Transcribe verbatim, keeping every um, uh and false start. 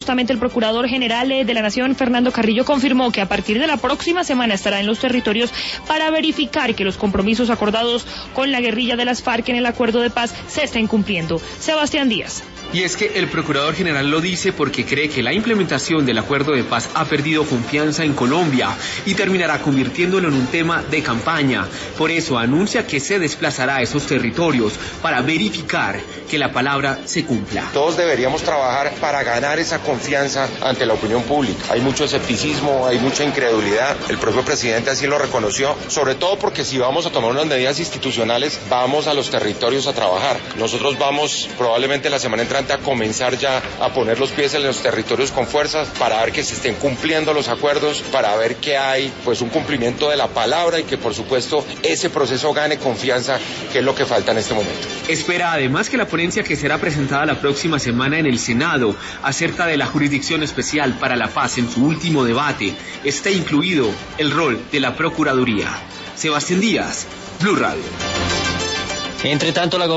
justamente el Procurador General de la Nación, Fernando Carrillo, confirmó que a partir de la próxima semana estará en los territorios para verificar que los compromisos acordados con la guerrilla de las FARC en el acuerdo de paz se estén cumpliendo. Sebastián Díaz. Y es que el Procurador General lo dice porque cree que la implementación del acuerdo de paz ha perdido confianza en Colombia y terminará convirtiéndolo en un tema de campaña. Por eso anuncia que se desplazará a esos territorios para verificar que la palabra se cumpla. Todos deberíamos trabajar para ganar esa confianza ante la opinión pública. Hay mucho escepticismo, hay mucha incredulidad. El propio presidente así lo reconoció, sobre todo porque si vamos a tomar unas medidas institucionales, vamos a los territorios a trabajar. Nosotros vamos probablemente la semana entrante a comenzar ya a poner los pies en los territorios con fuerzas para ver que se estén cumpliendo los acuerdos, para ver que hay pues un cumplimiento de la palabra y que por supuesto ese proceso gane confianza, que es lo que falta en este momento. Espera además que la ponencia que será presentada la próxima semana en el Senado acerca de la Jurisdicción Especial para la Paz en su último debate esté incluido el rol de la Procuraduría. Sebastián Díaz, Blue Radio. Entre tanto, la